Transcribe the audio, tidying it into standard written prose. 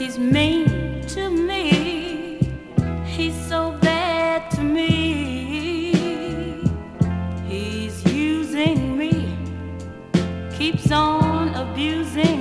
He's mean to me. He's so bad to me. He's using me, keeps on abusing